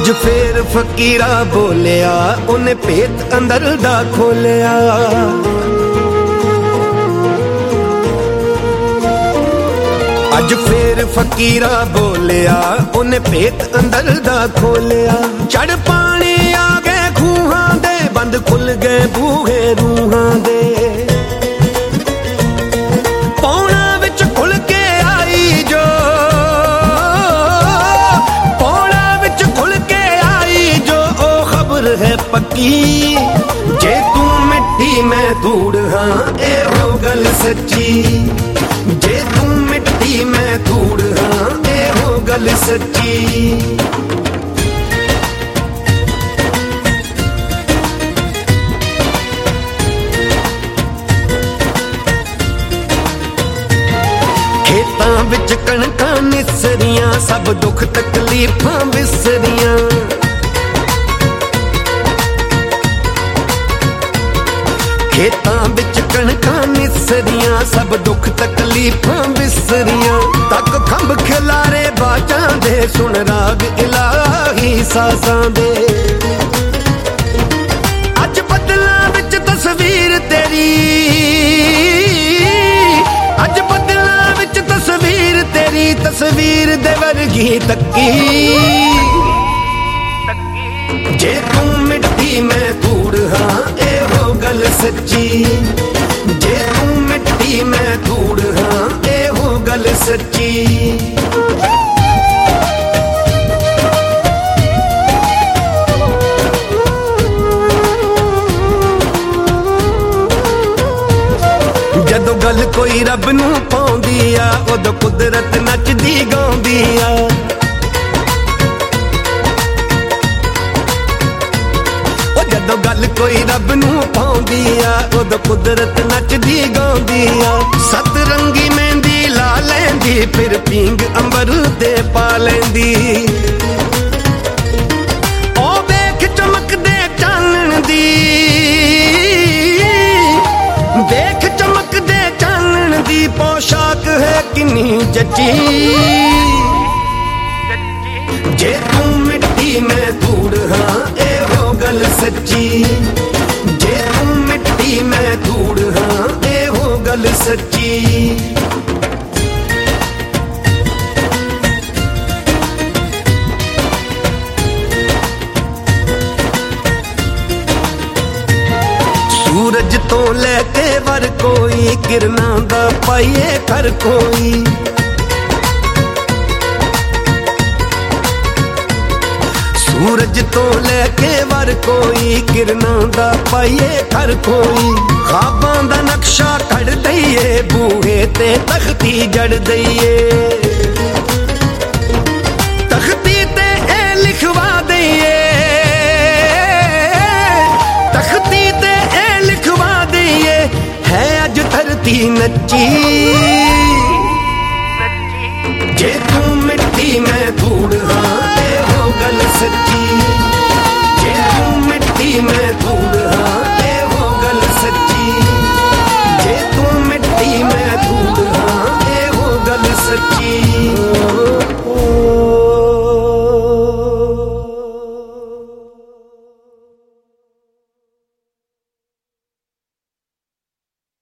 अज फेर फकीरा बोलिया, उन्हें पेट अंदर दा खोलिया। अज फेर फकीरा बोलिया, उन्हें पेट अंदर दा खोलिया। चढ़ पानी आ गए खूहां दे, बंद खुल गए बूहे रूहां दे। पौना विच खुल के आई जो, पौना विच खुल के आई जो, ओ खबर है पक्की। जे तू मिट्टी मैं धूड़ हाँ, ए हो गल सच्ची। जे तू मिट्टी मैं धूड़ हाँ, ए हो गल सच्ची। खेतां विच कणकां निसरियां, सब दुख तकलीफां विसरियां। खेतां विच कणकां निसरियां, सब दुख तकलीफां विसरियां। तक खंभ खिलारे बाजां दे, सुन राग इलाही सासां दे। अज बदलां विच तस्वीर तेरी, अज बदलां विच तस्वीर तेरी, तस्वीर दे वर्गी तक्की। जे तू मिट्टी मैं धूड़ हाँ, ए हो गल सच्ची। जे तू मिट्टी मैं धूड़ हाँ, ए हो गल सच्ची। जदों गल कोई रब नूं पाउंदी आ, उदों कुदरत नचदी गाउंदी आ। जदों गल कोई रब नूं पाउंदी आ, उदों कुदरत नचदी गाउंदी आ। सतरंगी मेहंदी ला लैंदी, फिर पींग अंबर ते पा लैंदी। ओ वेख चमकदे चानण दी, देख चमकदे चानण दी, पोशाक है किन्नी जच्ची। जे तू मिट्टी मैं धूड़ हाँ, ए हो गल सच्ची। जे तू मिट्टी मैं धूड़ हाँ, ए हो गल सच्ची। सूरज तो लेके वर कोई, किरनां दा पाइए कर कोई। सूरज तो लेके वर कोई, किरनां दा पाइए कर कोई। ख्वाबां दा नक्शा कढ़ दईए, बूहे ते तख्ती जड़ दईए। तख्ती ते ए लिखवा दईए, तख्ती ते ए लिखवा दईए, है अज धरती नच्ची। जे तू मिट्टी मैं धूड़ हाँ,